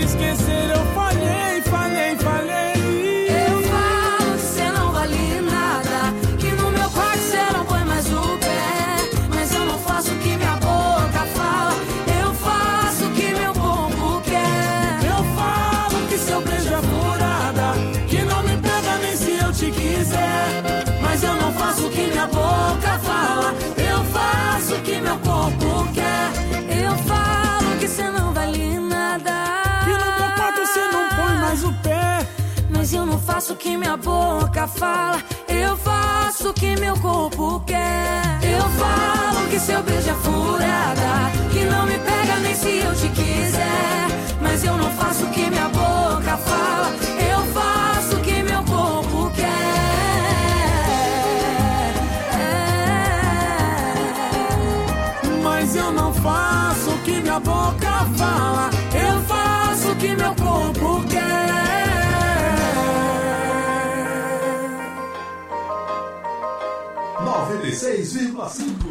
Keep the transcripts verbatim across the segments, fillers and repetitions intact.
esquecer eu falhei, falhei, falhei. Eu falo que cê não vale nada, que no meu quarto cê não põe mais o pé, mas eu não faço o que minha boca fala, eu faço o que meu corpo quer. Eu falo que seu beijo é furada, que não me pega nem se eu te quiser, mas eu não faço o que minha boca fala, eu faço o que meu corpo quer. Eu falo que cê não vale nada, que no meu quarto cê não põe mais o pé, mas eu não faço o que minha boca fala, eu faço o que meu corpo quer. Eu falo que seu beijo é furada, que não me pega nem se eu te quiser, mas eu não faço o que minha boca fala, eu faço o que meu corpo quer. Mas eu não faço o que minha boca fala, eu faço o que meu corpo quer. noventa e seis vírgula cinco.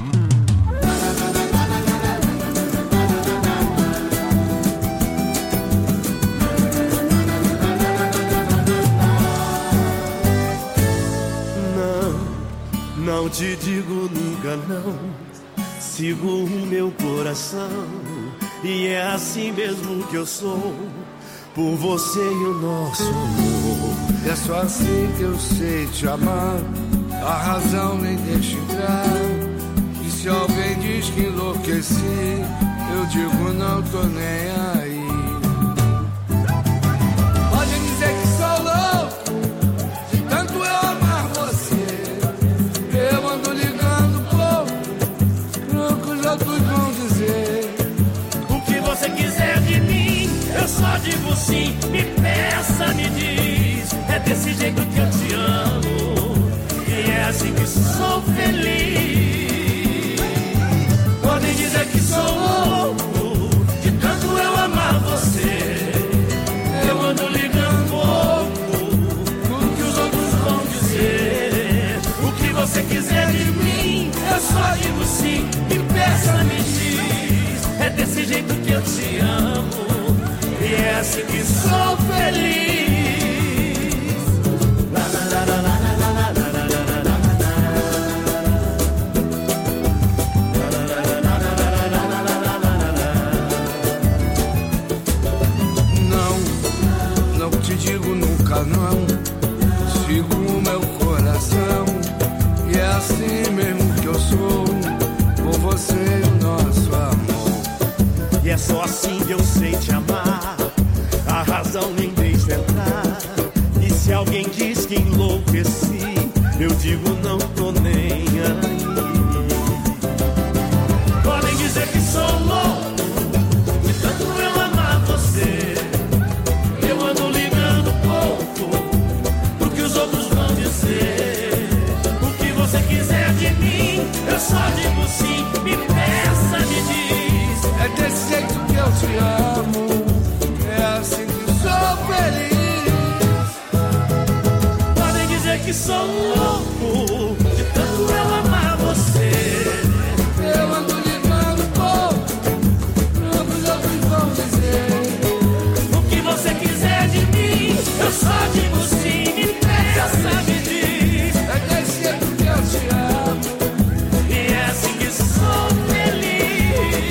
Não, não te digo nunca não, sigo o meu coração, e é assim mesmo que eu sou, por você e o nosso amor. É só assim que eu sei te amar, a razão nem deixa entrar. E se alguém diz que enlouqueci, eu digo não tô nem aí. Pode dizer que sou louco, de tanto eu amar você. Eu ando ligando pouco pro que os outros vão dizer. O que você quiser de mim, eu só digo sim. Me peça, me diz, é desse jeito que eu te amo, e é assim que sou feliz. Podem dizer que sou louco, de tanto eu amar você. Eu ando ligando pouco o que os outros vão dizer. O que você quiser de mim, eu só digo sim. Me peça, me diz, é desse jeito que eu te amo, e é assim que sou feliz. La, la, la, la, la. Digo nunca não, sigo o meu coração, e é assim mesmo que eu sou, por você e o nosso amor. E é só assim que eu sei te amar, a razão nem deixa entrar. E se alguém diz que enlouqueci, eu digo não tô nem aí. Podem dizer que sou louco, de tanto eu amar você. Eu ando ligando pouco pro que os outros vão dizer. O que você quiser de mim, eu só digo sim. Me peça, me diz, é desse jeito que eu te amo, é assim que sou feliz. Podem dizer que sou louco, de tanto eu amar você. Eu ando ligando pouco pro que os outros vão dizer. O que você quiser de mim, eu só digo sim. Me peça, me diz, é desse jeito que eu te amo, e é assim que sou feliz.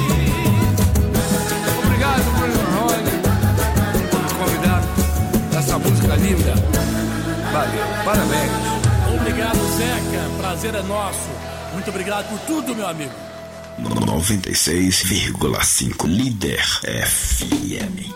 Obrigado, Bruno Rony, por me convidar nessa música linda. Valeu, parabéns. Obrigado, Zeca, prazer é nosso. Muito obrigado por tudo, meu amigo. noventa e seis vírgula cinco Líder F M.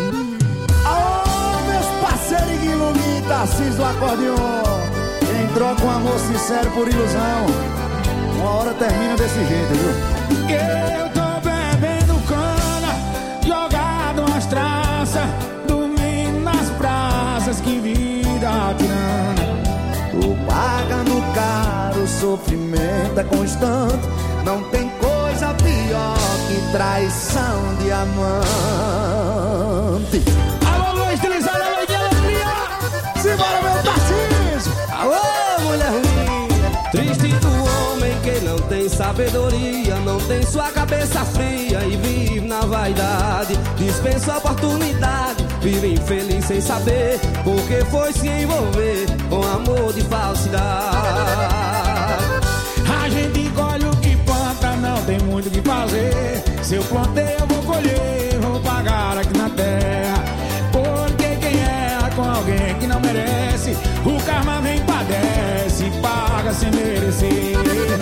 Alô, meus parceirinhos e Tarcísio do acordeon. Quem troca um amor sincero por ilusão, uma hora termina desse jeito, viu? Eu tô bebendo cana, jogado nas traças, dormindo nas praças, que vida tirana. Tô pagando caro, o sofrimento é constante, não tem coisa pior que traição de amante. Alô, Luiz Trizada, alô, de alegria, simbora, meu Tarcísio. Alô, mulher linda. Triste do homem que não tem tem sabedoria, não tem sua cabeça fria e vive na vaidade. Dispensa oportunidade, vive infeliz sem saber porque foi se envolver com amor de falsidade. A gente colhe o que planta, não tem muito o que fazer. Se eu plantei eu vou colher, vou pagar aqui na terra. Porque quem erra com alguém que não merece, o karma vem padece, paga sem merecer.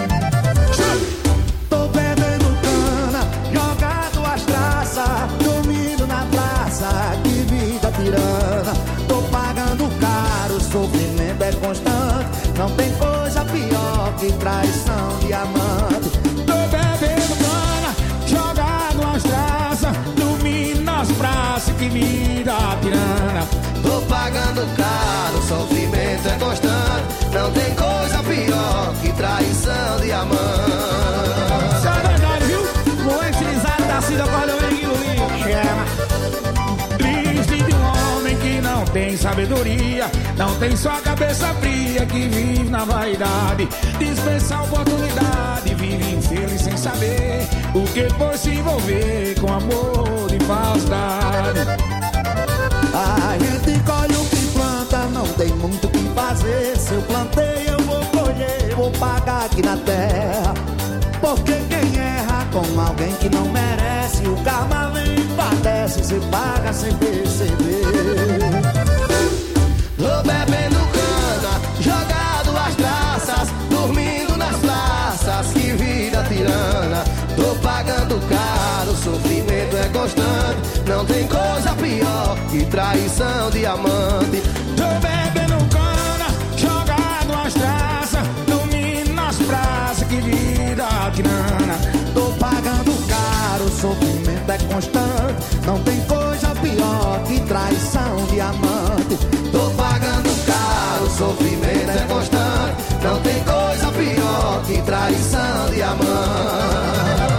Tô bebendo cana, jogado as traças, dormindo na praça, que vida tirana. Tô pagando caro, o sofrimento é constante, não tem coisa pior que traição de amante. Tô bebendo cana, jogado as traças, dormindo nas praças, que vida tirana. Tô pagando caro, o sofrimento é constante, não tem coisa pior que traição de amante. Isso é verdade, viu? Vou estilizar da Cida Cordovinho, chama. Triste de um homem que não tem sabedoria, não tem só a cabeça fria, que vive na vaidade. Dispensa a oportunidade, vive infeliz sem saber o que por se envolver com amor de falsidade. A gente colhe o que planta, não tem muito o que fazer. Se eu plantei eu vou colher, vou pagar aqui na terra. Porque quem erra com alguém que não merece, o karma vem e padece, se paga sem perceber. Tô bebendo cana, jogado as traças, dormindo nas praças, que vida tirana. Tô pagando caro, o sofrimento é constante, não tem coisa pior que traição de amante. Tô bebendo cana, jogado as traças, dormindo nas praças, que vida tirana. Tô pagando caro, o sofrimento é constante, não tem coisa pior que traição de amante. Tô pagando caro, o sofrimento é constante, não tem coisa pior que traição de amante.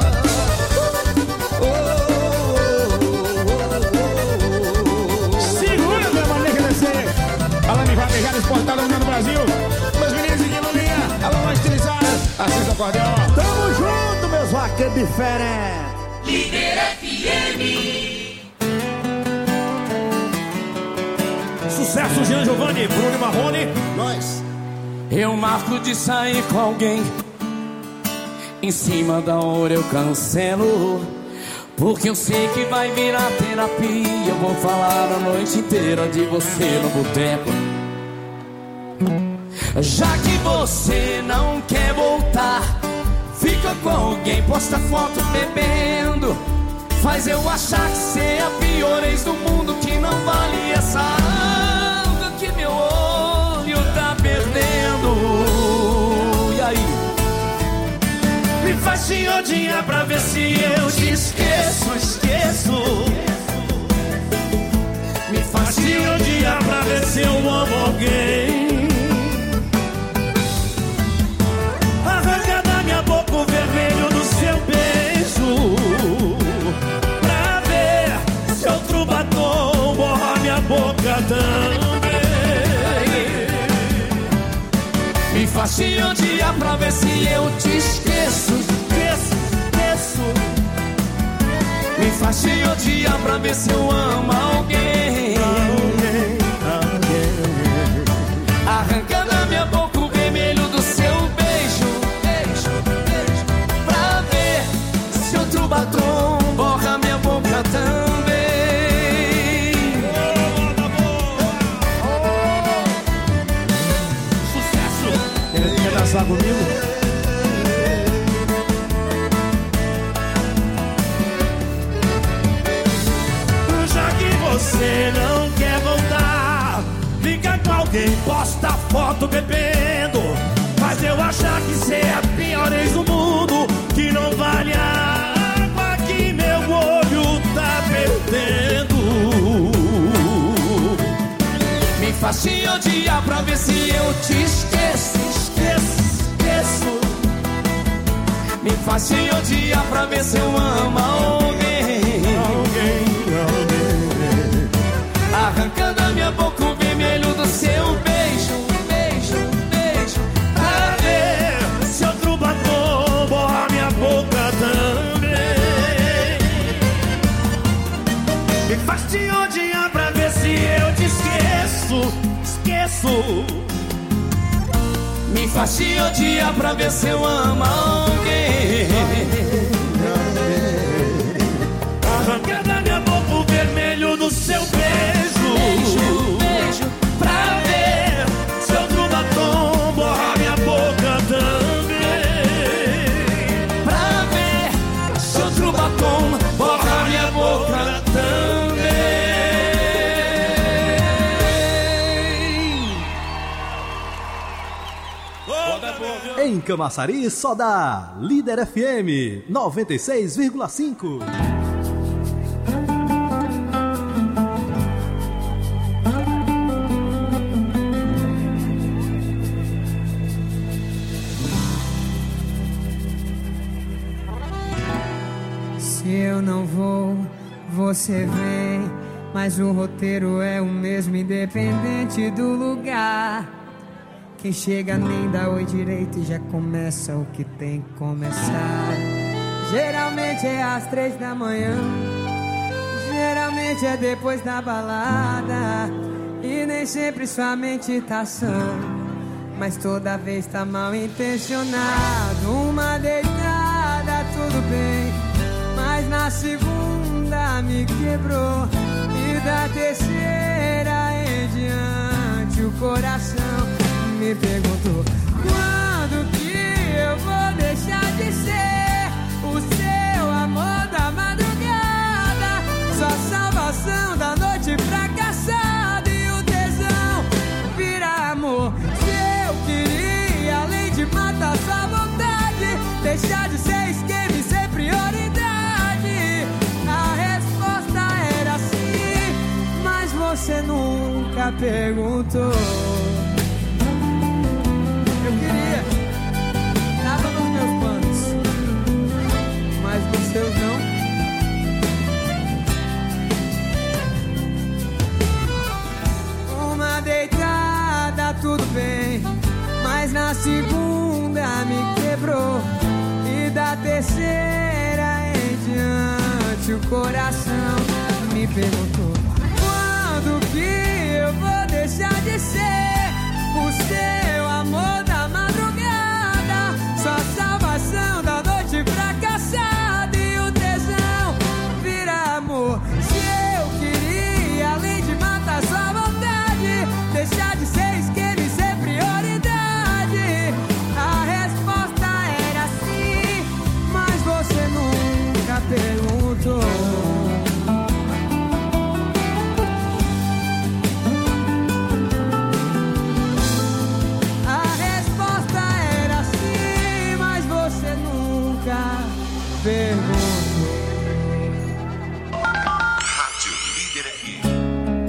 Exportado no Brasil, meus meninos de Lulinha, alô mais utilizada, acesa o acordeão. Tamo junto, meus vaqueiros diferentes. Líder F M. Sucesso, Jean Giovanni, Bruno Marrone. Nós. Eu marco de sair com alguém, em cima da hora eu cancelo, porque eu sei que vai virar terapia. Eu vou falar a noite inteira de você no boteco. Já que você não quer voltar, fica com alguém, posta foto bebendo, faz eu achar que cê é a pior ex do mundo, que não vale essa água que meu olho tá perdendo. E aí? Me faz te odiar pra ver se eu te esqueço, esqueço. Me faz te odiar pra ver se eu amo alguém. Arranca da minha boca o vermelho do seu beijo, pra ver se outro batom borra minha boca também. Me faz te odiar pra ver se eu te esqueço, esqueço, esqueço. Me faz te odiar pra ver se eu amo alguém. Alguém, alguém. Arranca da minha boca o vermelho do seu beijo, beijo, beijo, pra ver se outro batom borra minha boca também. Sucesso! Ele quer dançar comigo? Você não quer voltar, fica com alguém, posta foto bebendo, faz eu achar que cê é a pior ex do mundo, que não vale a água que meu olho tá perdendo. Me faz te odiar pra ver se eu te esqueço, esqueço, esqueço. Me faz te odiar pra ver se eu amo alguém, alguém, alguém. Arranca da minha boca o vermelho do seu beijo, beijo, beijo, pra ver se outro batom faz de odiar pra ver se eu te esqueço, esqueço. Me faz te odiar pra ver se eu amo alguém. Arrancar da minha boca o vermelho do seu beijo, Beijo, beijo, pra ver se outro batom borra minha boca também. pra ver se outro batom borra minha boca também. Em Camaçari, só dá Líder F M noventa e seis vírgula cinco. Se eu não vou, você vem. Mas o roteiro é o mesmo, independente do lugar. Quem chega nem dá oi direito e já começa o que tem que começar. Geralmente é às três da manhã, geralmente é depois da balada. E nem sempre sua mente tá sã, mas toda vez tá mal intencionado. Uma deitada, tudo bem, mas na segunda me quebrou. E da terceira em diante o coração me perguntou: quando que eu vou deixar de ser o seu amor da madrugada? Sua salvação da noite fracassada. E o tesão vira amor. Se eu queria, além de matar sua vontade, deixar de ser esquema e ser prioridade. A resposta era sim, mas você nunca perguntou. Eu queria, tava nos meus planos, mas nos seus não. Uma deitada, tudo bem, mas na segunda me quebrou. E da terceira em diante o coração me perguntou: quando que eu vou deixar de ser o seu amor da madrugada? Sua salvação da noite fracassada. E o tesão vira amor. Se eu queria, além de matar sua vontade, deixar de ser esquema e ser prioridade. A resposta era sim, mas você nunca perguntou. Pergunto. Rádio Líder F M.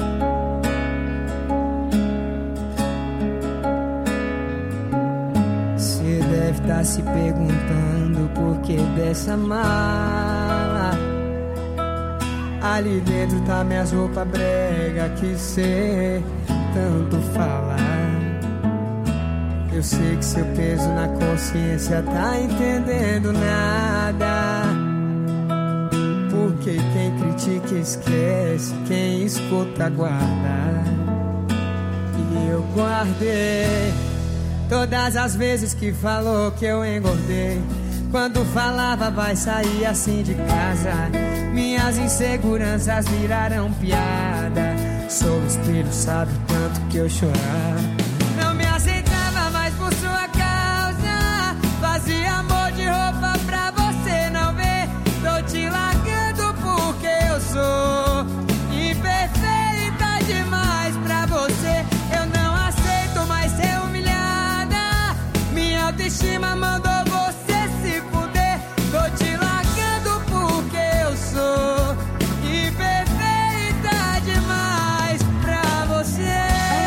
Você deve estar se perguntando por que dessa mala. Ali dentro tá minhas roupas brega que cê tanto fala. Eu sei que seu peso na consciência tá entendendo nada. Porque quem critica esquece, quem escuta guarda. E eu guardei todas as vezes que falou que eu engordei. Quando falava vai sair assim de casa, minhas inseguranças viraram piada. Sou o espelho, sabe o tanto que eu chorava. Não me aceitava mais por sua causa, fazia amor de roupa pra você não ver. Tô te largando porque eu sou imperfeita demais pra você. Eu não aceito mais ser humilhada, minha autoestima mandou você se fuder. Tô te largando porque eu sou imperfeita demais pra você.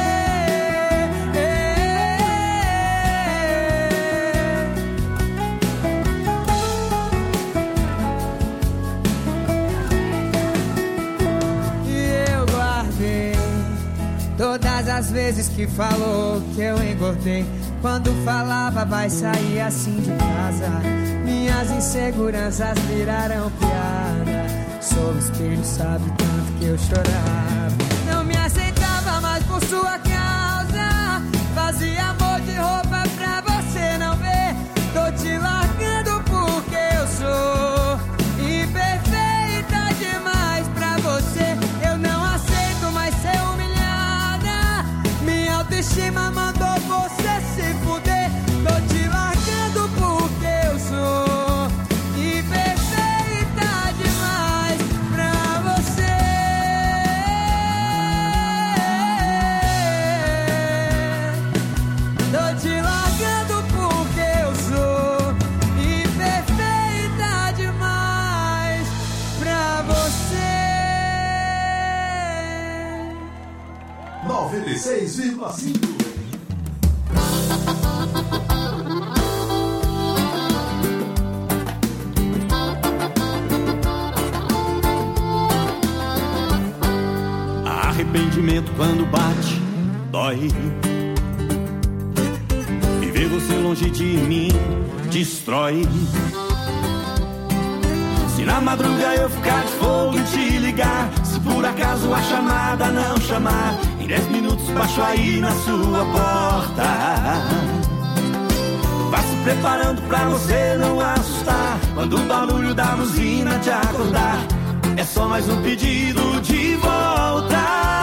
Todas as vezes que falou que eu engordei, quando falava vai sair assim de casa, minhas inseguranças viraram piada. Sou o espelho, sabe o tanto que que eu chorava. Não me aceitava mais por sua causa. Fazia amor de roupa pra você não ver. Tô te largando porque eu sou imperfeita demais pra você. Eu não aceito mais ser humilhada. Minha autoestima mandou você se fuder. Tô te largando porque eu sou imperfeita demais pra você. Tô te largando porque eu sou imperfeita demais pra você. noventa e seis vírgula cinco. Arrependimento quando bate, dói. E ver você longe de mim destrói. Se na madruga eu ficar de fogo e te ligar, se por acaso a chamada não chamar, em dez minutos baixo aí na sua porta. Vá se preparando pra você não assustar quando o barulho da buzina te acordar. É só mais um pedido de volta.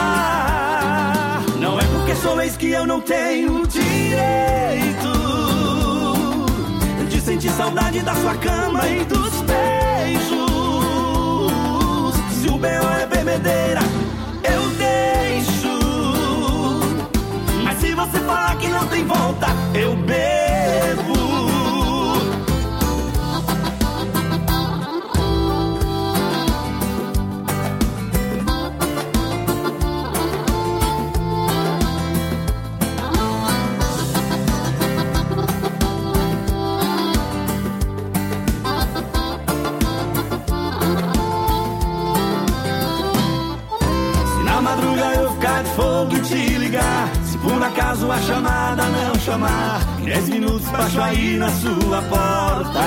Não é porque sou ex que eu não tenho direito de sentir saudade da sua cama e dos beijos. Se o B O é bebedeira, eu deixo. Mas se você falar que não tem volta, eu bebo. Fogo e te ligar, se por acaso a chamada não chamar, em dez minutos baixo aí na sua porta.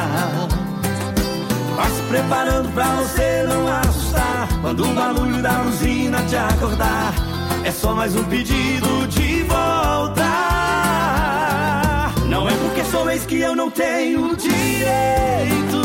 Vá se preparando pra você não assustar quando o barulho da buzina te acordar. É só mais um pedido de volta. Não é porque sou ex que eu não tenho direito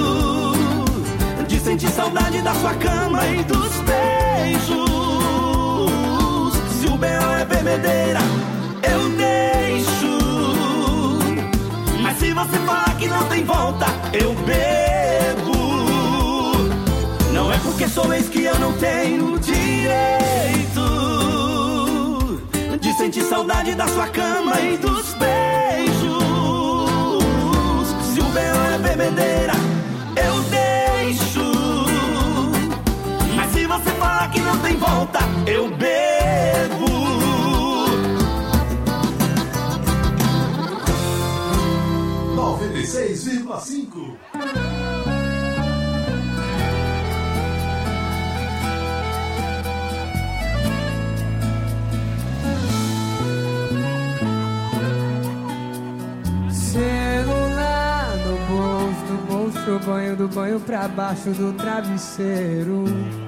de sentir saudade da sua cama e dos beijos. Se o B O é bebedeira, eu deixo. Mas se você falar que não tem volta, eu bebo. Não é porque sou ex que eu não tenho direito de sentir saudade da sua cama e dos beijos. Se o B O é bebedeira, eu deixo. Mas se você falar que não tem volta, eu bebo. noventa e seis vírgula cinco. Celular no bolso, do bolso, banho do banho pra baixo do travesseiro.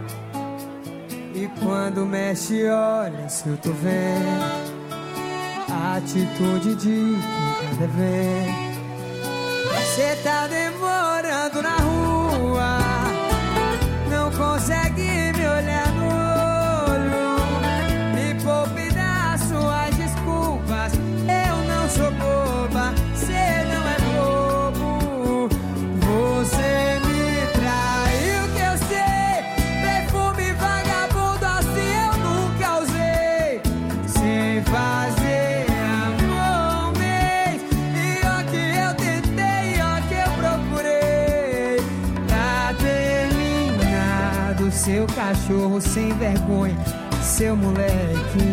E quando mexe, olha se eu tô vendo a atitude de quem tá devendo. Cê tá demorando na rua, não consegue me olhar no olho. Me poupe das suas desculpas, eu não sou boba, cê não é bobo. Você me traiu que eu sei, perfume vagabundo assim eu nunca usei. Sem fazer amor um mês, e ó que eu tentei, ó que eu procurei. Tá terminado seu cachorro sem vergonha, seu moleque.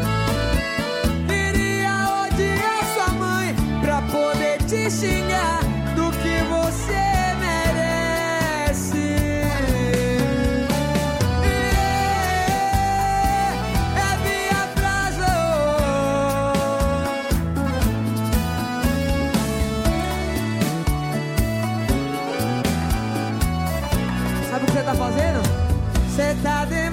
Queria odiar sua mãe pra poder te xingar do que você merece. É minha frase. Sabe o que você tá fazendo? Você tá de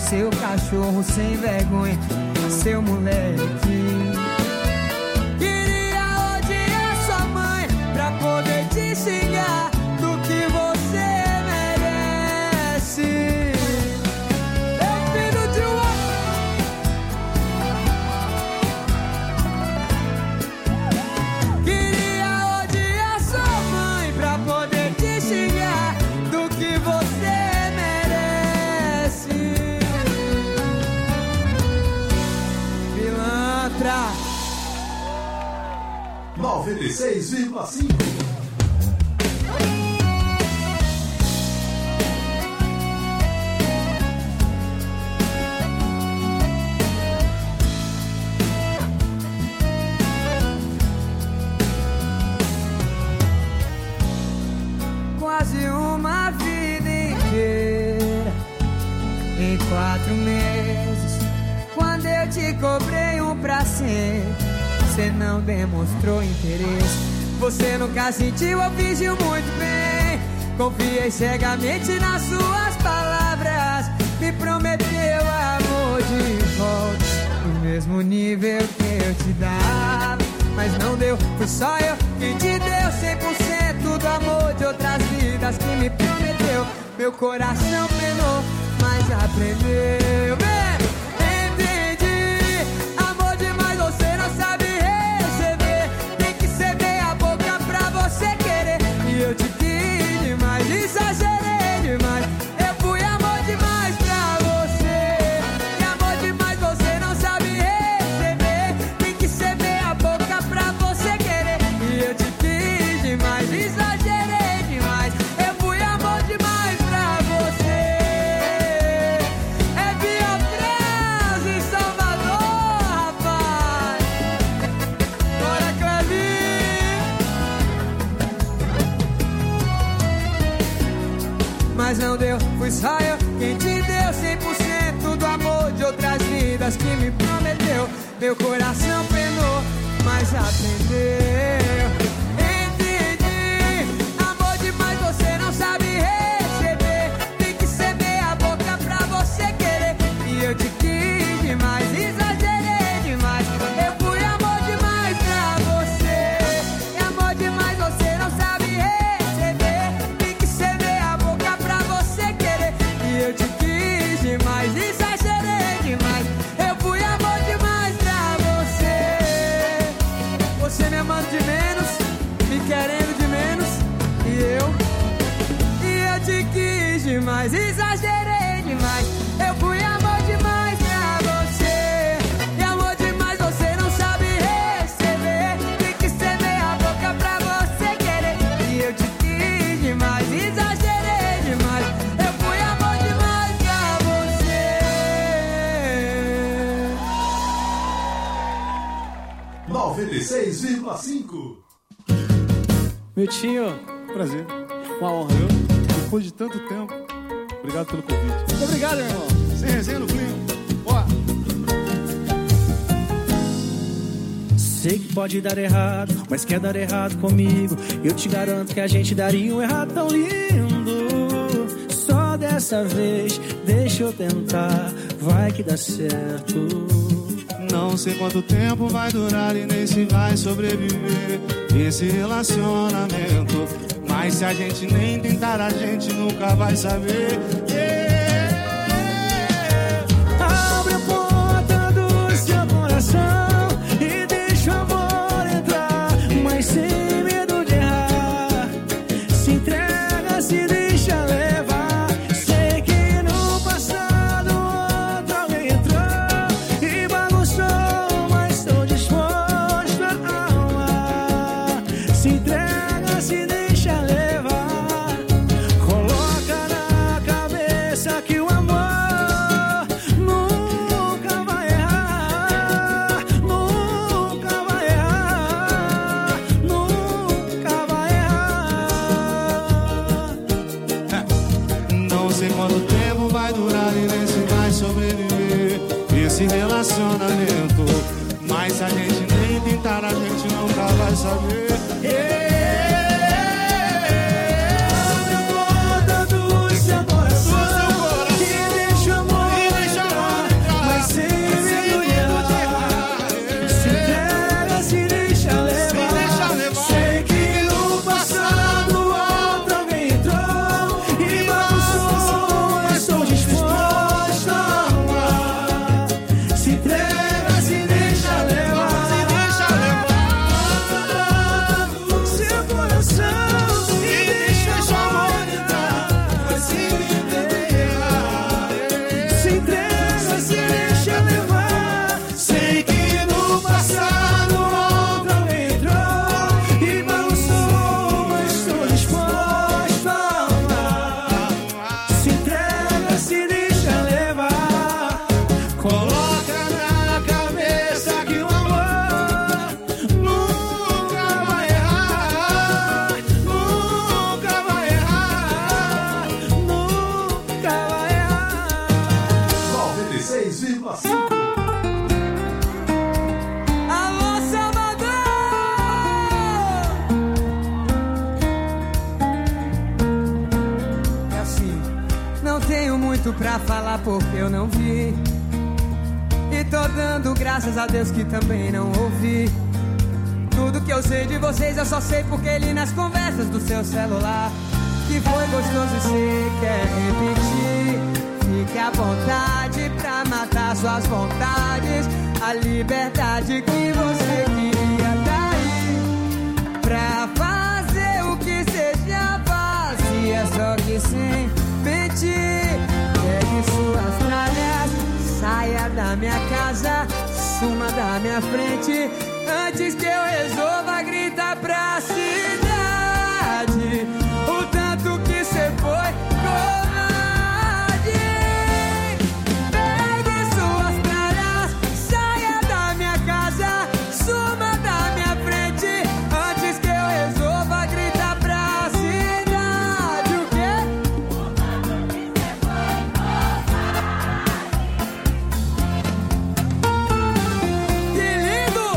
seu cachorro sem vergonha, seu moleque. Queria odiar sua mãe pra poder te xingar do que você merece. É filho de uma... Queria odiar sua mãe pra poder te xingar do que você merece. Pilantra. noventa e seis vírgula cinco. Quase uma vida inteira em quatro meses. Quando eu te cobrei um pra sempre, você não demonstrou interesse. Você nunca sentiu ou fingiu muito bem. Confiei cegamente nas suas palavras. Me prometeu amor de volta, no mesmo nível que eu te dava. Mas não deu, foi só eu quem te deu cem por cento do amor de outras vidas que me prometeu. Meu coração penou, mas aprendeu. Vem, entendi, amor demais você não sabe receber. Tem que ceder a boca pra você querer. E eu te quis demais, exagerei demais. Eu fui amor demais pra você. E amor demais você não sabe receber. Tem que ceder a boca pra você querer. E eu te quis demais, exagerei demais. Eu fui amor demais pra você. É Biotraz em Salvador, rapaz. Bora, Clevinho. Mas não deu, fui só eu quem te deu cem por cento do amor de outras vidas que me prometeu. Meu coração penou, mas aprendeu. Entendi, amor demais você não sabe receber. Tem que ceder a boca pra você querer. E eu te quis demais, exagerei demais. Eu fui amor demais pra você. E amor demais você não sabe receber. Tem que ceder a boca pra você querer. E eu te quis demais, exagerei demais. Eu fui amor demais pra você. Você me amando de menos, me querendo de menos. E eu, e eu te quis demais, exagerei demais. Eu fui amor demais pra você. E amor demais você não sabe receber. Tem que ceder a boca pra você querer. E eu te quis demais, exagerei demais. Eu fui amor demais pra você. noventa e seis vírgula cinco. Miltinho, Prazer. uma honra, viu? Depois de tanto tempo, obrigado pelo convite. Muito obrigado, meu irmão. Sem resenha no clima. Boa. Sei que pode dar errado, mas quer dar errado comigo. Eu te garanto que a gente daria um errado tão lindo. Só dessa vez, deixa eu tentar, vai que dá certo. Não sei quanto tempo vai durar e nem se vai sobreviver esse relacionamento. Mas se a gente nem tentar, a gente nunca vai saber. Yeah. Abre a porta do seu coração e deixa o amor entrar, mas sem medo de errar. Se entrega, se deixa levar. Sei que no passado outro alguém entrou e bagunçou, mas estou disposto a amar. Se entrega, se deixa levar. Coloca na cabeça que o amor nunca vai errar, nunca vai errar, nunca vai errar. Não sei quanto tempo vai durar e nem se vai sobreviver esse relacionamento. Mas se a gente nem tentar, a gente nunca vai saber. Yeah. Abre a porta do seu coração e deixa o amor entrar, muito pra falar porque eu não vi. E tô dando graças a Deus que também não ouvi. Tudo que eu sei de vocês eu só sei porque li nas conversas do seu celular. Que foi gostoso e você quer repetir. Fique à vontade pra matar suas vontades. A liberdade que você queria tá aí pra fazer o que você já fazia, só que sem mentir. Pegue suas tralhas, saia da minha casa, suma da minha frente, antes que eu resolva gritar pra cidade o tanto que cê foi covarde. Pegue suas tralhas, saia da minha casa, suma da minha frente, antes que eu resolva gritar pra cidade. O quê? Que lindo!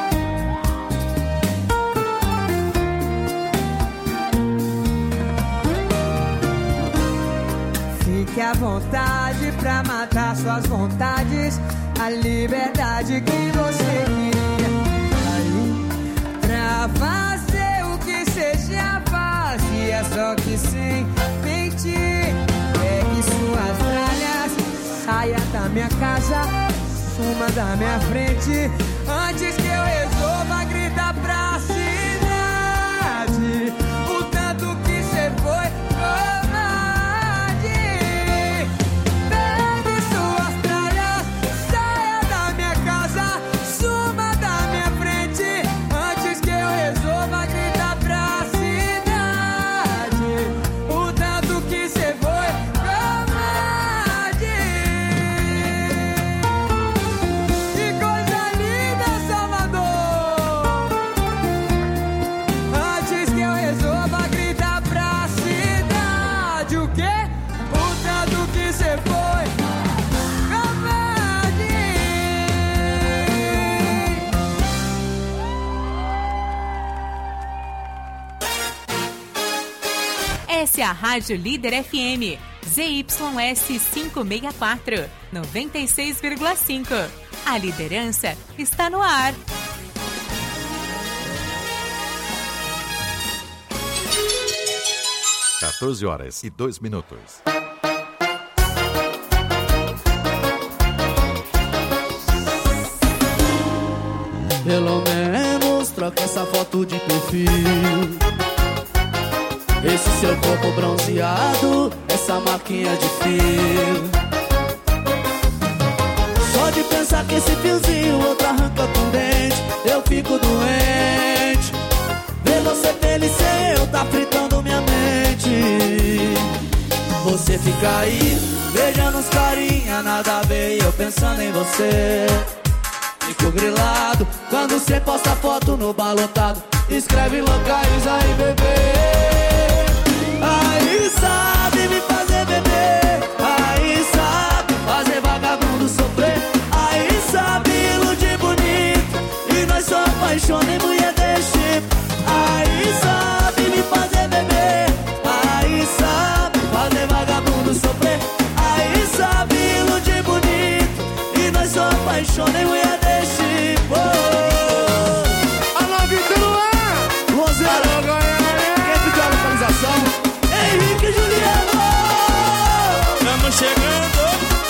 Fique à vontade pra matar suas vontades. A liberdade que você queria aí pra fazer o que você já fazia, só que sem mentir. Pegue suas tralhas, saia da minha casa, suma da minha frente, antes que eu resolva gritar pra cidade o tanto que cê foi covarde. Pegue suas tralhas, saia da minha casa, suma da minha frente, antes que eu resolva gritar pra cidade o tanto que cê foi covarde. Que coisa linda, Salvador! Antes que eu resolva gritar pra cidade o quê? O tanto que cê foi covarde. Essa é a Rádio Líder F M, Z Y S quinhentos e sessenta e quatro, noventa e seis vírgula cinco. A liderança está no ar. quatorze horas e dois minutos. Pelo menos troca essa foto de perfil. Esse seu corpo bronzeado, essa marquinha de fio. Só de pensar que esse fiozinho outro arranca com dente, eu fico doente. Ver você feliz sem eu tá fritando minha mente. Você fica aí, beijando os carinha, nada a ver, e eu pensando em você. Fico grilado quando cê posta foto no balotado, escreve localiza aí, bebê. Aí sabe me fazer beber, aí sabe fazer vagabundo sofrer, aí sabe iludir bonito, e nós só apaixona em mulher desse. Aí sabe me fazer beber, aí sabe fazer vagabundo sofrer, aí sabe iludir bonito, e nós só apaixona em mulher desse. Oh. Alô, Vitor Luan, Luanzera, quem pediu a localização? Henrique e Juliano. Estamos chegando.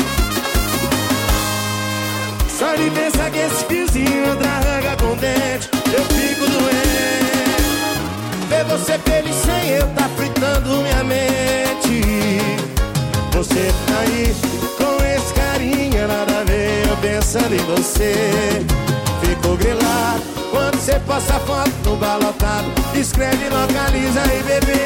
Só de pensar que esse fiozinho arranca com dente, eu fico doente. Ver você feliz sem eu tá fritando minha mente. Você tá aí com esse carinha, nada a ver, eu pensando em você. Fico grilado quando você passa foto no balotado, escreve localiza aí, bebê.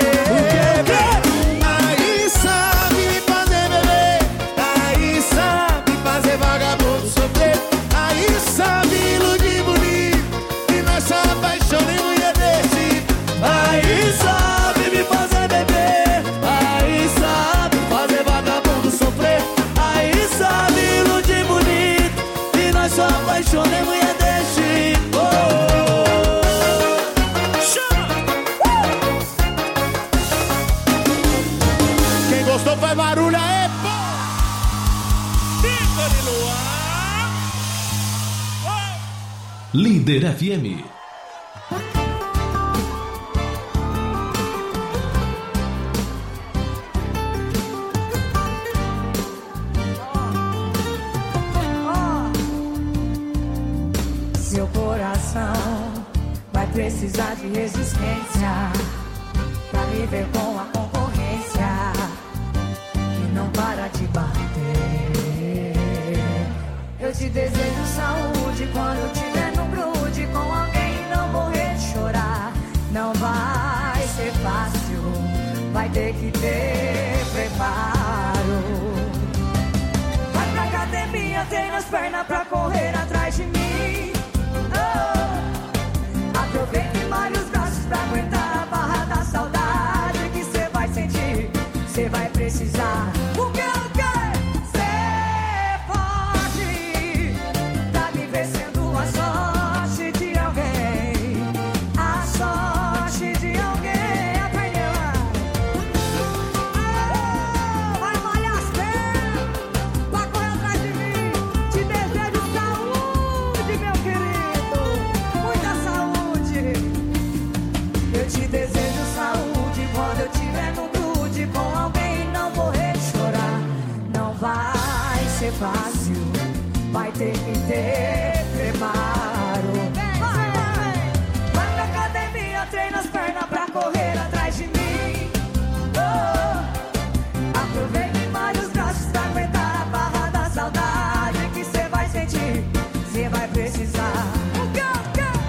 Aí sabe me fazer beber, aí sabe fazer vagabundo sofrer, aí sabe iludir bonito, e nós só apaixona em mulher desse. Aí sabe me fazer beber, aí sabe fazer vagabundo sofrer, aí sabe iludir bonito, e nós só apaixona em mulher desse. Oh. Quem gostou faz barulho aí, pô! no ar. Líder F M. Seu coração vai precisar de resistência pra viver com a concorrência e não para de bater. Eu te desejo saúde quando tiver no grude com alguém e não morrer de chorar. Não vai ser fácil, vai ter que ter preparo. Vai pra academia, treina as pernas pra correr atrás de mim. Aproveite e malhe os braços pra aguentar a barra da saudade que cê vai sentir, cê vai precisar. O que eu quero, cê pode tá me ver sendo a sorte de alguém, a sorte de alguém. Aprendeu lá. Oh, vai malhar as pernas pra correr atrás de mim. Te desejo saúde, meu querido, muita saúde. Eu te desejo saúde quando eu tiver no grude com alguém e não morrer de chorar. Não vai ser fácil, vai ter que ter preparo. Vai, vai, vai pra academia, treina as pernas pra correr atrás de mim. Oh, aproveita e malha os braços pra aguentar a barra da saudade que cê vai sentir, cê vai precisar. O que eu quero?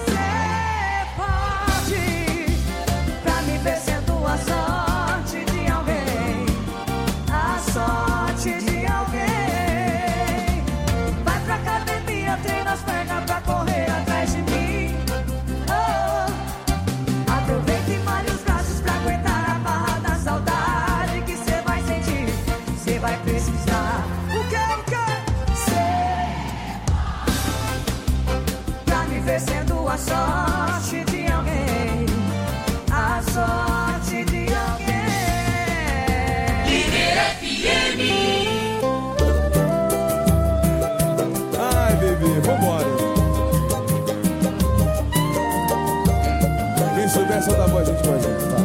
A sorte de alguém, a sorte de alguém. Vai pra academia, treina as pernas pra correr atrás de mim. Oh, aproveita e malha os braços pra aguentar a barra da saudade que cê vai sentir, cê vai precisar. O que eu quero ser pra me ver sendo a sorte de alguém, a sorte de alguém. Líder F M. Ai, bebê, vambora. Quem souber soltar a voz, a gente pode ir, tá?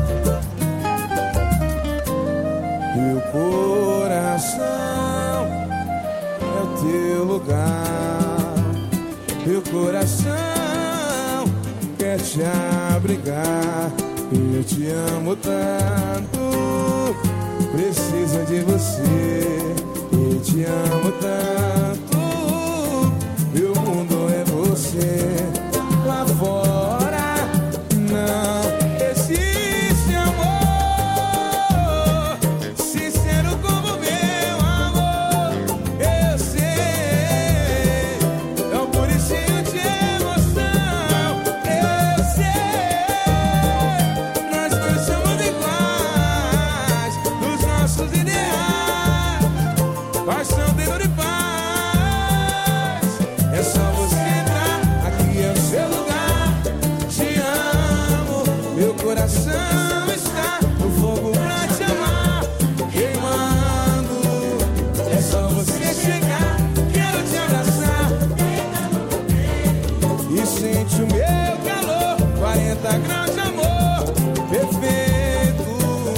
Meu coração é o teu lugar. Meu coração quer te abrigar. Eu te amo tanto, preciso de você. Eu te amo tanto, meu mundo é você. Lá fora não existe amor sincero como meu amor. Eu sei, é um buricinho de emoção. Eu sei, nós dois somos iguais nos nossos ideais. Paixão dentro de paz. É só você entrar, aqui é o seu lugar. Te amo, meu coração está no fogo pra te amar, queimando. É só você chegar, quero te abraçar e sente o meu calor. Quarenta graus de amor perfeito.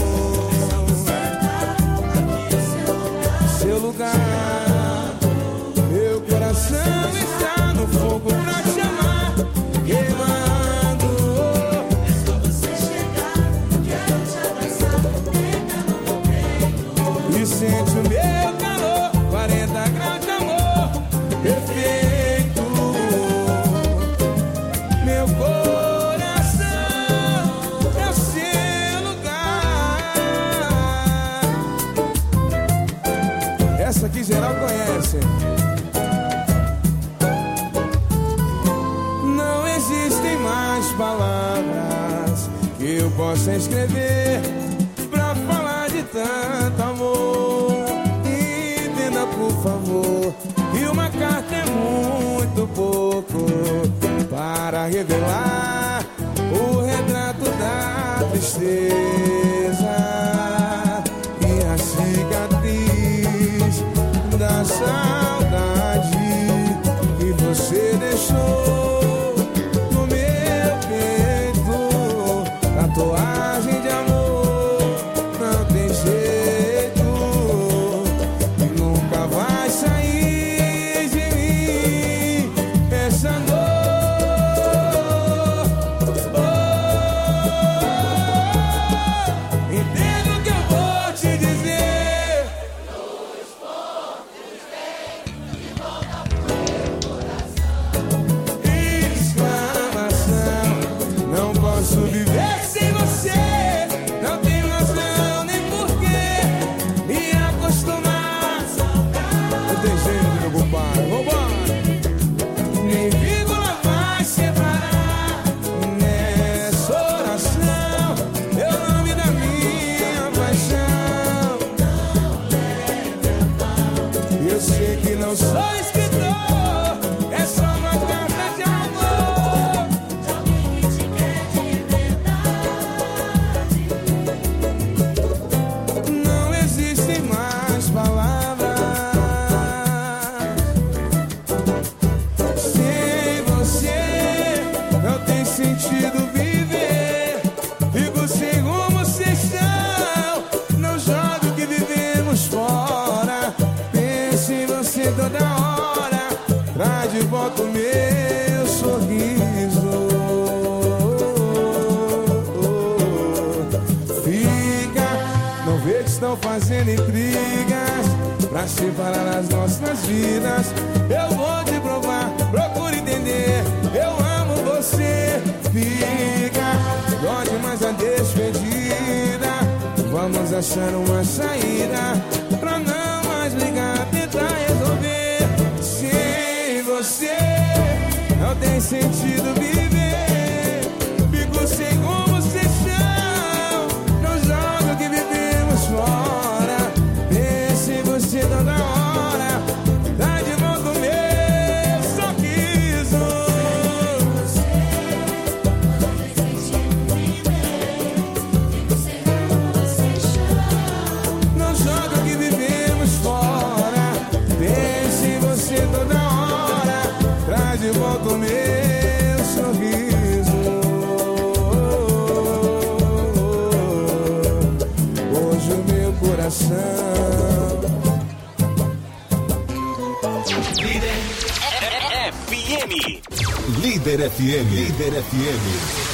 Seu lugar, meu coração está no fogo pra te amar, queimando. É só você chegar, quero te abraçar, pegar no meu peito e sente o meu calor. Quarenta graus de amor perfeito. Meu coração é o seu lugar. Essa aqui geral conhece. Não existem mais palavras que eu possa escrever pra falar de tanto amor. Entenda, por favor, que uma carta é muito pouco para revelar o retrato da tristeza e a cicatriz da saudade. que não sou escritor, é só uma carta de amor de alguém que te quer de verdade. Não existem mais palavras sem você, não tem sentido viver. Fico sem rumo, sem chão, não jogo o que vivemos fora. Penso em você toda hora, traz de volta o meu sorriso. Fica, não vê que estão fazendo intrigas pra separar as nossas vidas. Eu vou te provar, procure entender, eu amo você. Fica, dói demais a despedida, vamos achar uma saída pra não mais ligar, tentar resolver. Sem você não tem sentido viver. Fico sem rumo, sem chão, não jogo o que vivemos fora. Penso em você toda hora, dá de volta o meu sorriso. Não jogo o que vivemos fora. Penso em você toda hora, traz de volta o meu sorriso. Hoje o meu coração F M. Líder F M. Líder F M.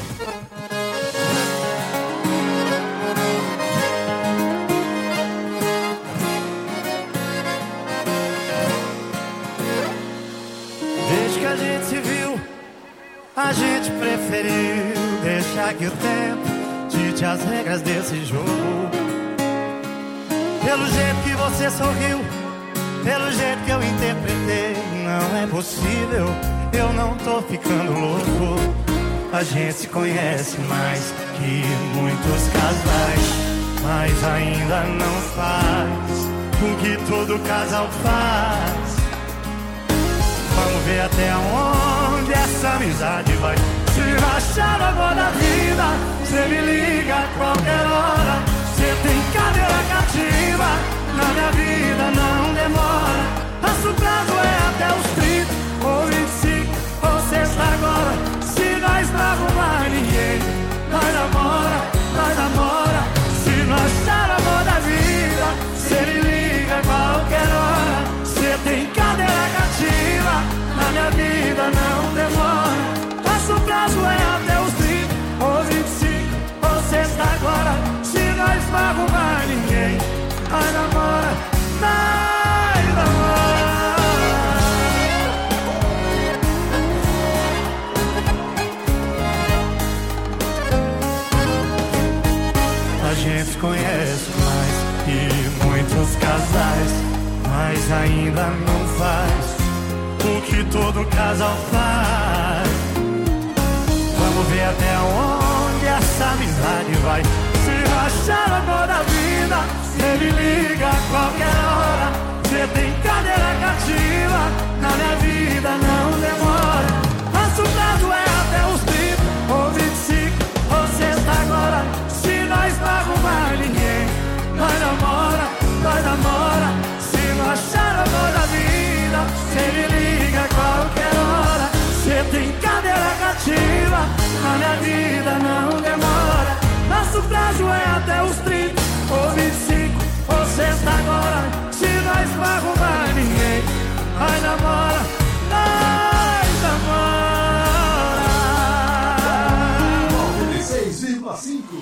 Desde que a gente se viu, a gente preferiu deixar que o tempo dite as regras desse jogo. Pelo jeito que você sorriu, pelo jeito que eu interpretei, não é possível, eu não tô ficando louco. A gente se conhece mais que muitos casais, mas ainda não faz o que todo casal faz. Vamos ver até onde essa amizade vai. Se rachar a água da vida, cê me liga a qualquer hora. Cê tem cadeira cativa, na minha vida não demora. Nosso prazo é até os trinta ou vinte e cinco ou sexta agora. Se nós não arrumar ninguém, nós namora, nós namora. Se nós achar a amor da vida, cê me liga a qualquer hora. Cê tem cadeira cativa, na minha vida não demora. Nosso prazo é até os trinta ou vinte e cinco ou sexta agora. Se nós não arrumar ninguém, nós namora, nós namora. A gente conhece mais que muitos casais, mas ainda não faz o que todo casal faz. Vamos ver até onde essa amizade vai. Se rachar a cor da vida, cê me liga a qualquer hora. Cê tem cadeira cativa, na minha vida não demora. Nosso prazo é até os trinta ou vinte e cinco ou sexta agora. Se nós não arrumar ninguém, nós namora, nós namora. Se não achar a cor da vida, cê me liga a qualquer hora. Cê tem cadeira cativa, na minha vida não demora. Nosso prazo é até os trinta ou vinte e cinco ou sexta agora. Se nós não arrumar ninguém, nós namora, nós namora. noventa e seis vírgula cinco.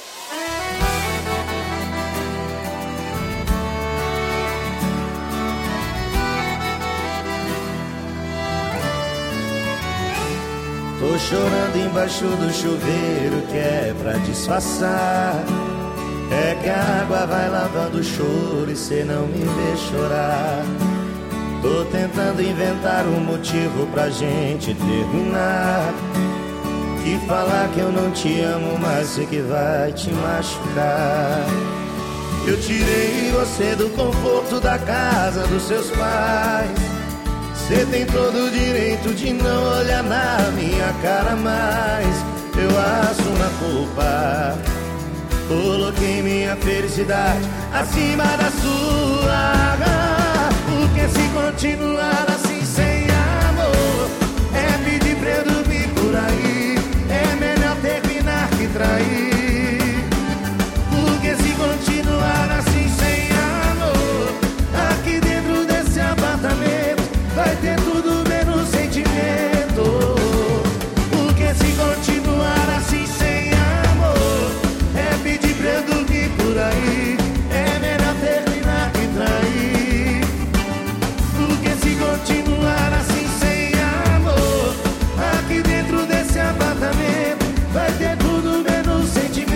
Tô chorando embaixo do chuveiro que é pra disfarçar. É que a água vai lavando o choro e cê não me vê chorar. Tô tentando inventar um motivo pra gente terminar. Que falar que eu não te amo, mas sei que vai te machucar. Eu tirei você do conforto da casa dos seus pais. Você tem todo o direito de não olhar na minha cara mais. Eu assumo a culpa. Coloquei minha felicidade acima da sua. Porque se continuar assim sem amor é pedir pra eu dormir por aí. É melhor terminar que trair. Porque se continuar assim sem amor aqui dentro desse apartamento vai ter tudo menos sentimento. Porque se continuar assim sem amor é pedir pra eu dormir por aí. É melhor terminar que trair. Porque se continuar assim sem amor aqui dentro desse apartamento vai ter tudo menos sentimento.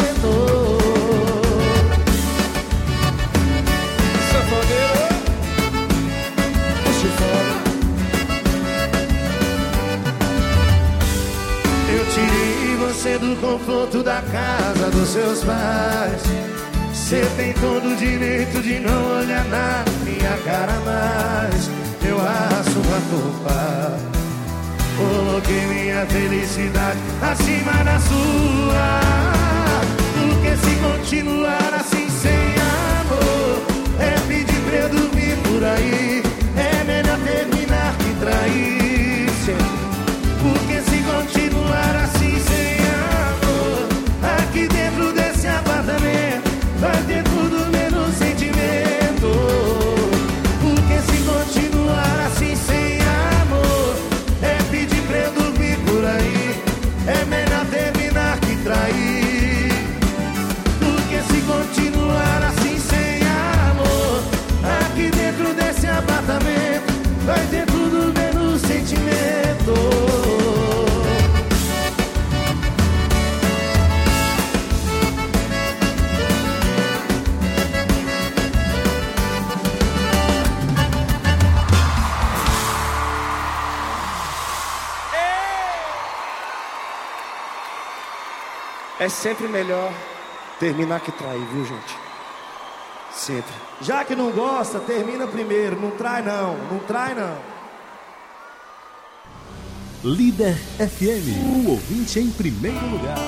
Sanfoneiro, puxa fora. Eu tirei você do conforto da casa dos seus pais. Você tem todo o direito de não olhar na minha cara mais. Eu assumo a culpa. Coloquei minha felicidade acima da sua. Porque se continuar assim sem amor é pedir pra eu dormir por aí. É melhor terminar que trair. Porque se continuar assim sem amor aqui dentro desse apartamento vai ter tudo menos sentimento. Porque se continuar assim sem amor é pedir pra eu dormir por aí. É melhor terminar que trair. Porque se continuar assim sem amor aqui dentro desse apartamento vai ter tudo menos sentimento. É sempre melhor terminar que trair, viu, gente? Sempre. Já que não gosta, termina primeiro. Não trai não, não trai não. Líder F M, o ouvinte em primeiro lugar.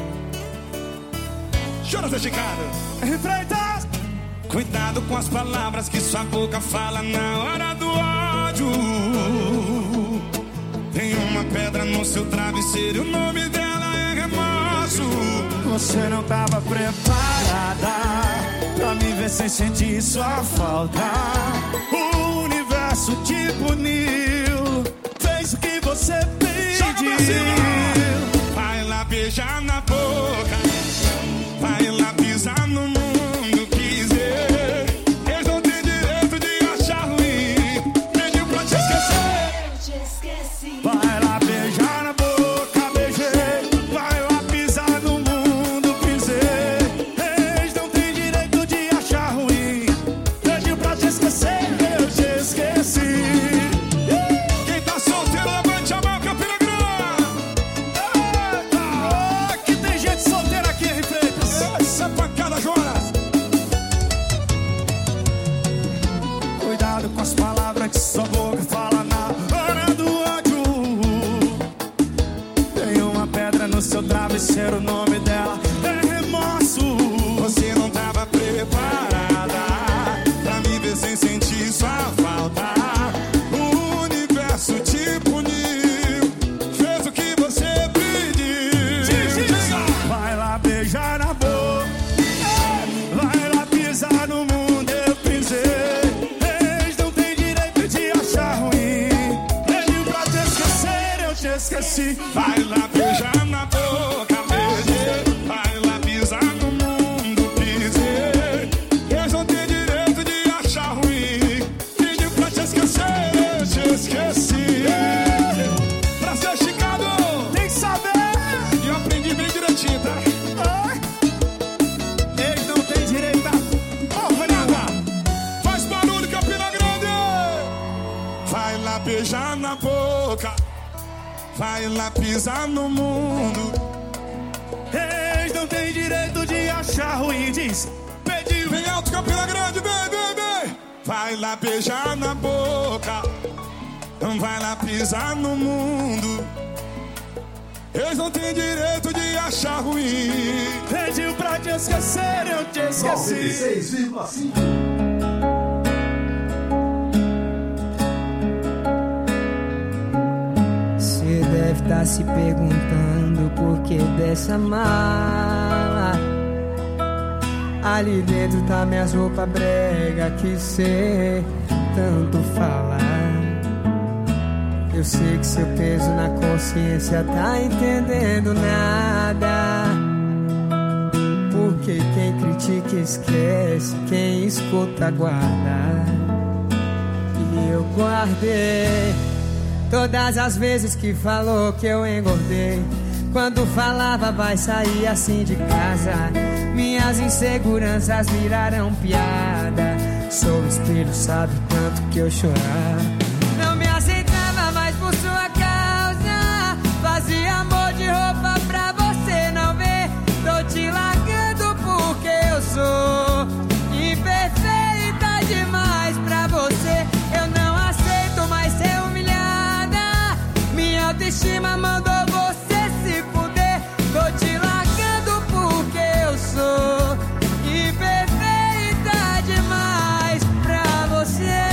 Chora, Zé Chicado. Freitas! Cuidado com as palavras que sua boca fala na hora do ódio. Tem uma pedra no seu travesseiro, o nome dela é remorso. Você não tava preparada pra me ver sem sentir sua falta. O universo te puniu, fez o que você pediu. Vai lá beijar na boca, vai lá pisar no mundo quiser. Eles não têm direito de achar ruim, pediu pra te esquecer. Eu te esqueci. Vai lá beijar na boca, beijei. Vai lá pisar no mundo, pisei. Eles não têm direito de achar ruim, pediu pra te esquecer. Eu te esqueci. Quem tá solteiro, levante a mão, Campina Grande. Eita, aqui tem gente solteira aqui, Henri Freitas. Essa pancada, Jonas. Cuidado com as palavras que sua boca fala na hora do ódio. Tem uma pedra no seu travesseiro, o nome dela é remorso. Você não tava preparada pra me ver sem sentir sua falta. O universo te puniu, fez o que você pediu. Vai lá beijar na boca, vai lá pisar no mundo, eu pisei. Eles não têm direito de achar ruim, pediu pra te esquecer, eu te esqueci. Vai lá beijar na boca, beijei. Vai lá pisar no mundo, pisei. Eles não têm direito de achar ruim, pediu pra te esquecer, eu te esqueci. Prazer, Chicado. Tem que saber. E eu aprendi bem direitinho, tá? Eles não têm direito a... Ó, Renata, faz barulho, Campina Grande. Vai lá beijar na boca, vai lá pisar no mundo. Eles não têm direito de achar ruim, diz. Pediu, vai lá beijar na boca, vai lá pisar no mundo. Eles não têm direito de achar ruim. Pediu pra te esquecer, eu te esqueci. noventa e seis vírgula cinco. Você deve estar se perguntando por que dessa mala. Ali dentro tá minhas roupas brega que cê tanto fala. Eu sei que seu peso na consciência tá entendendo nada. Porque quem critica esquece, quem escuta guarda. E eu guardei todas as vezes que falou que eu engordei. Quando falava vai sair assim de casa, minhas inseguranças viraram piada. Sou o espelho, sabe tanto que eu chorava. Não me aceitava mais por sua causa. Fazia amor de roupa pra você não ver. Tô te largando porque eu sou imperfeita demais pra você. Eu não aceito mais ser humilhada. Minha autoestima mandou você se fuder. Tô te largando porque eu sou imperfeita demais pra você.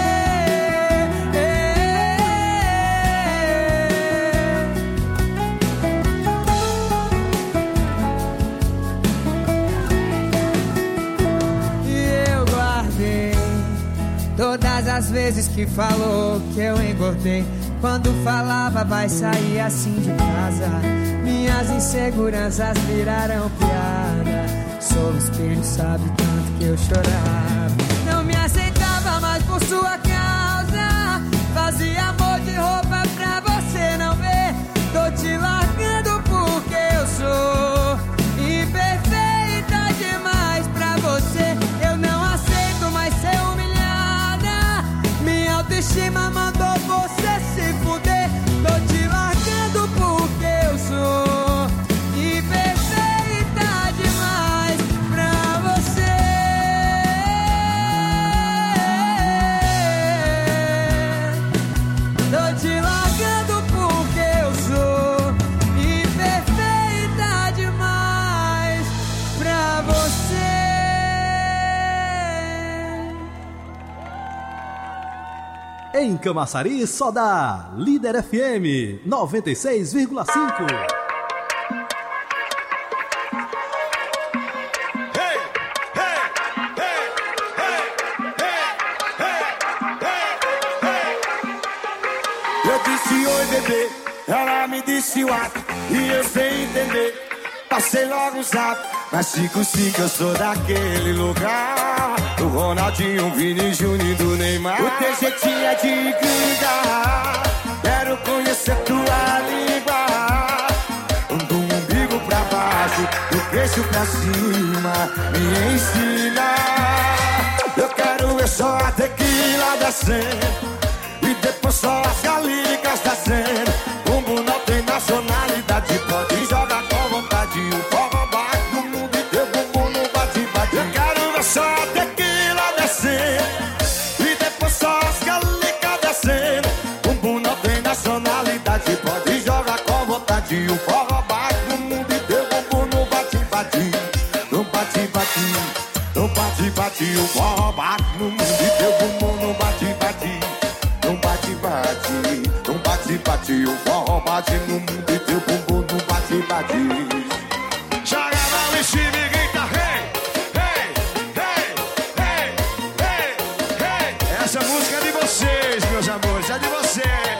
Todas as vezes que falou que eu engordei. Quando falava vai sair assim de casa, minhas inseguranças viraram piada. Sou o espelho, sabe tanto que eu chorava. Não me aceitava mais por sua causa. Fazia amor de roupa pra você não ver. Tô te largando porque eu sou imperfeita demais pra você. Eu não aceito mais ser humilhada. Minha autoestima mandou você se fuder. Tô te largando porque eu sou imperfeita demais pra você. Tô te largando porque eu sou imperfeita demais pra você. Em Camaçari, só dá Líder F M noventa e seis vírgula cinco. Eu disse oi, bebê, ela me disse what, e eu sem entender, passei logo o zap. Mas cinco cinco eu sou daquele lugar, do Ronaldinho, Vini Júnior, do Neymar. O teu jeitinho é de gringa, quero conhecer tua língua. Do umbigo pra baixo, do queixo pra cima, me ensina. Eu quero ver só a tequila descendo, e depois só as galicas descendo. Como não tem nacionalidade, pode jogar com vontade. O forró bate no mundo e teu bumbum não bate, bate. Eu quero ver só a tequila descendo, e depois só as galicas descendo. Bumbum não tem nacionalidade, pode jogar com vontade. O forró bate no mundo e teu bumbum não bate, bate. Não bate, bate, não bate, bate. O forró bate no mundo e teu bumbum não bate, bate. Não bate, bate, não bate, bate. O forró bate no mundo e teu bumbum não bate, bate. Joga a mão em cima e grita hey, hey, hey, hey, hey, hey. Essa música é de vocês, meus amores, é de vocês.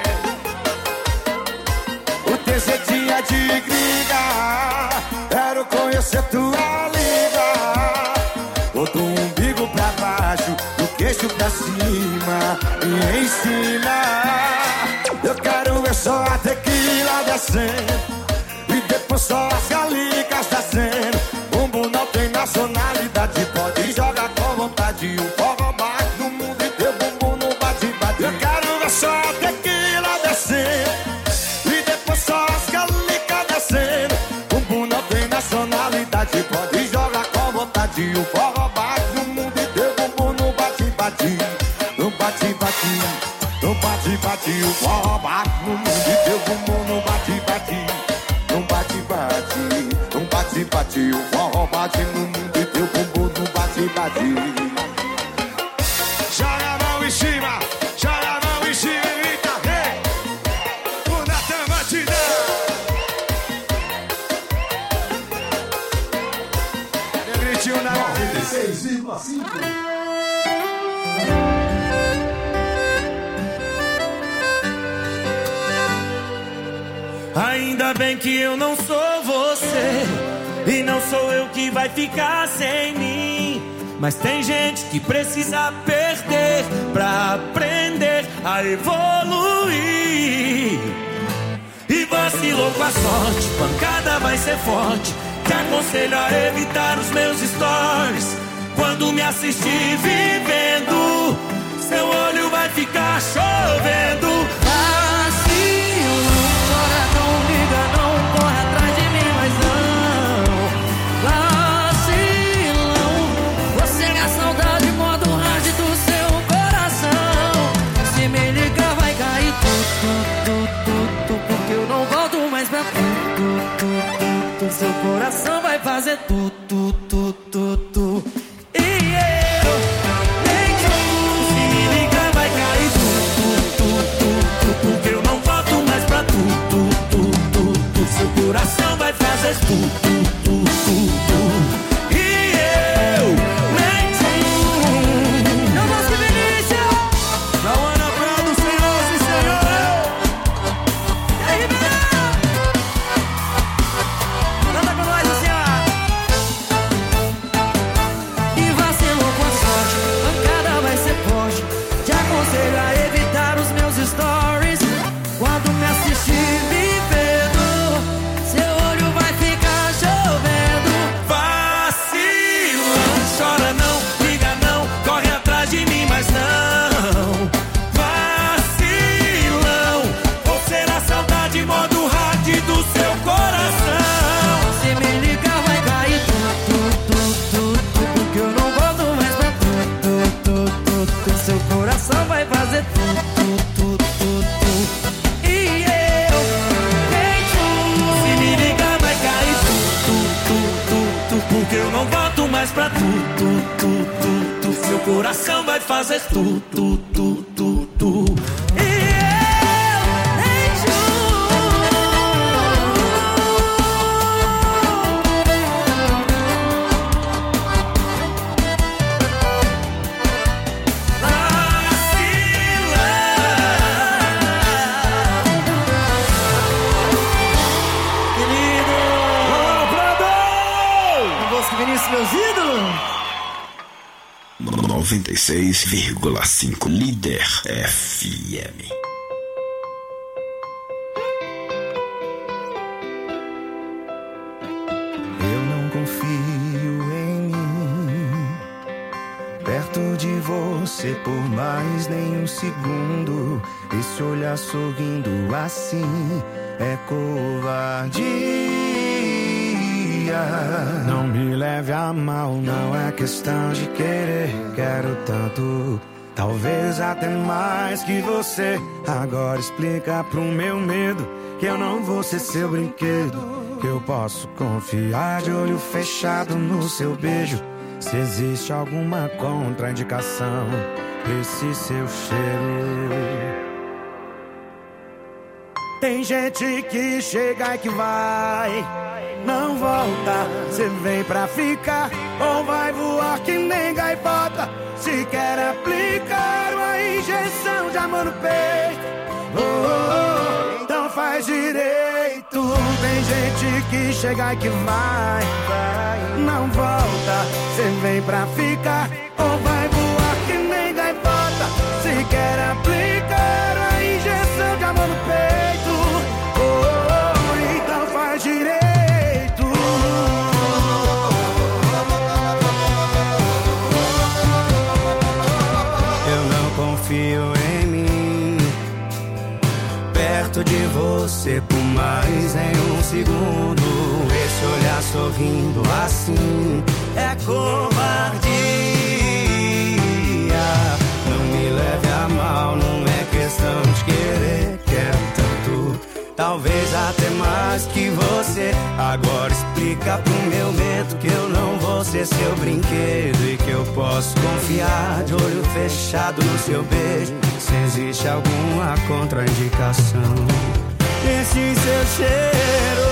O teu jeitinho é de gringa, quero conhecer tua língua. O do umbigo pra baixo, do queixo pra cima, me ensina. Eu quero ver só a tequila descendo, e depois só as galicas descendo. Bumbum não tem nacionalidade, pode jogar com vontade. O forró bate no mundo e teu bumbum não bate, bate. Eu quero ver só a tequila descendo, e depois só as galicas descendo. Bumbum não tem nacionalidade, pode jogar com vontade. O forró bate no mundo e teu bumbum não bate, bate. o forró bate no mundo e teu bumbum não bate, bate. Não bate, bate. Não bate, bate. O forró bate no mundo e teu bumbum não bate, bate. Joga a mão em cima, joga a mão em cima e grita, hey! O Natan vai te dar. Negritinho na noventa e seis vírgula cinco. Ainda bem que eu não sou você e não sou eu que vai ficar sem mim. Mas tem gente que precisa perder pra aprender a evoluir. E vacilou com a sorte, pancada vai ser forte. Te aconselho a evitar os meus stories. Quando me assistir vivendo, seu olho vai ficar chovendo. Vacilo, chora, não liga, não corre atrás de mim, mas não. Vacilão, você é a saudade, modo hard do seu coração. Se me ligar vai cair tudo, tudo, tudo, porque eu não volto mais pra tudo, tudo, tudo. Seu coração vai fazer tudo, tudo, tudo, tudo. E eu nem te se me ligar vai cair tudo, tudo, tudo, porque eu não volto mais pra tudo, tudo, tudo. Seu coração vai fazer tudo, tudo, tudo. E eu nem te não vou se Vinícius. Não é na praia dos senhores e senhores. E aí, Ribeirão? Canta com nós assim, ó. E vacilou com a sorte, pancada vai ser forte. Te aconselho a evitar os meus stories. Quando me assistir vivendo, seu olho vai ficar chovendo. Vacilão, chora não, liga não, corre atrás de mim, mas não. Vacilão, ou será saudade, modo hard do seu coração. Se me ligar vai cair tudo, tudo, tudo, porque eu não volto mais pra tudo, tudo, tudo. Seu coração vai fazer tudo, tudo, tudo, tudo. E eu nem tudo. Se me ligar vai cair tudo, tudo, tudo, porque eu não volto mais pra tudo, tudo, tudo. Seu coração vai fazer tudo, tudo, tudo. E eu nem Vinícius, meus ídolos. noventa e seis vírgula cinco Líder F M. Eu não confio em mim, perto de você por mais nem um segundo. Esse olhar sorrindo assim é covardia. Não me leve a mal, não é questão de querer. Quero tanto, talvez até mais que você. Agora explica pro meu medo que eu não vou ser seu brinquedo, que eu posso confiar de olho fechado no seu beijo. Se existe alguma contraindicação, esse seu cheiro. Tem gente que chega e que vai, não volta. Cê vem pra ficar ou vai voar que nem gaivota. Se quer aplicar uma injeção de amor no peito, oh, oh, oh, então faz direito. Tem gente que chega e que vai, não volta. Cê vem pra ficar ou vai voar que nem gaivota. Se quer aplicar uma injeção de amor no peito, oh, oh, oh, então faz direito. Confio em mim, perto de você por mais em um segundo. Esse olhar sorrindo assim é covardia. Não me leve a mal, não é questão de querer. Diga pro meu medo que eu não vou ser seu brinquedo e que eu posso confiar de olho fechado no seu beijo. Se existe alguma contraindicação nesse seu cheiro.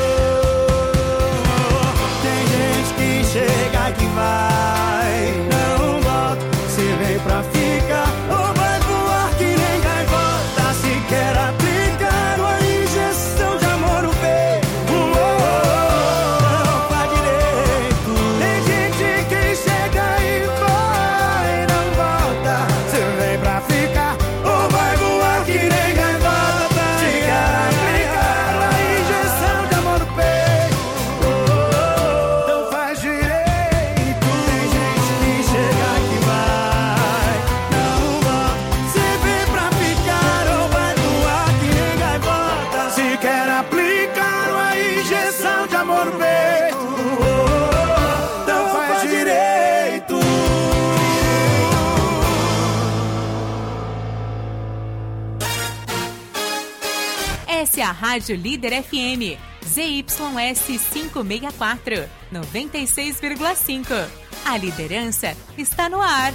Tem gente que chega e que vai, não volta. Se vem pra ficar ou vai voar que nem gaivota. Se quer aplicar uma injeção de amor no peito, oh, oh, oh, não faz direito. Tem gente que chega e vai, não volta. Se vem pra ficar ou vai voar que nem gaivota. Se quer aplicar uma injeção de amor no peito, oh, oh, oh, não faz direito. Tem gente que chega que vai, não volta. Se vem pra ficar ou vai voar que nem gaivota. Se quer aplicar uma injeção de amor no peito, oh, oh, oh, não faz direito. Essa é a Rádio Líder F M, Z Y S quinhentos e sessenta e quatro, noventa e seis vírgula cinco. A liderança está no ar.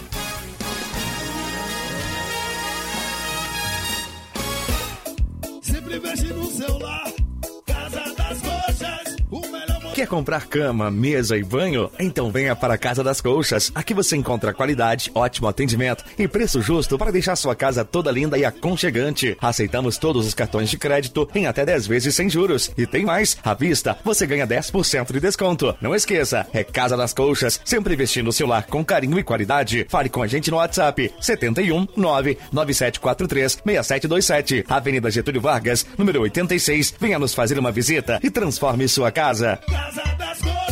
Sempre mexe no celular, Casa das Coxas, o melhor. Quer comprar cama, mesa e banho? Então venha para a Casa das Colchas. Aqui você encontra qualidade, ótimo atendimento e preço justo para deixar sua casa toda linda e aconchegante. Aceitamos todos os cartões de crédito em até dez vezes sem juros. E tem mais, à vista você ganha dez por cento de desconto. Não esqueça, é Casa das Colchas, sempre investindo o seu lar com carinho e qualidade. Fale com a gente no WhatsApp setenta e um, nove nove sete quatro três, seis sete dois sete, Avenida Getúlio Vargas, número oitenta e seis. Venha nos fazer uma visita e transforme sua casa. Casa das Coxas.